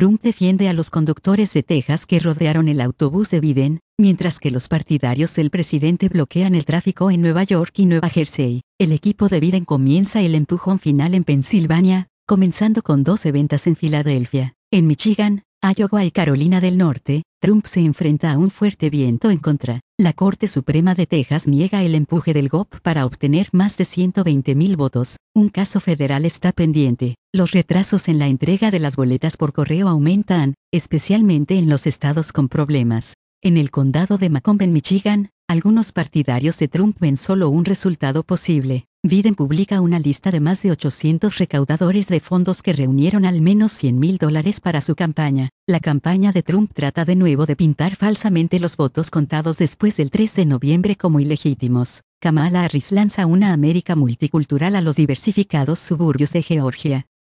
Trump defiende a los conductores de Texas que rodearon el autobús de Biden, mientras que los partidarios del presidente bloquean el tráfico en Nueva York y Nueva Jersey. El equipo de Biden comienza el empujón final en Pensilvania, comenzando con 12 ventas en Filadelfia. En Michigan, Iowa y Carolina del Norte, Trump se enfrenta a un fuerte viento en contra. La Corte Suprema de Texas niega el empuje del GOP para obtener más de 120,000 votos. Un caso federal está pendiente. Los retrasos en la entrega de las boletas por correo aumentan, especialmente en los estados con problemas. En el condado de Macomb en Michigan, algunos partidarios de Trump ven solo un resultado posible. Biden publica una lista de más de 800 recaudadores de fondos que reunieron al menos $100,000 para su campaña. La campaña de Trump trata de nuevo de pintar falsamente los votos contados después del 3 de noviembre como ilegítimos. Kamala Harris lanza una América multicultural a los diversificados suburbios de Georgia.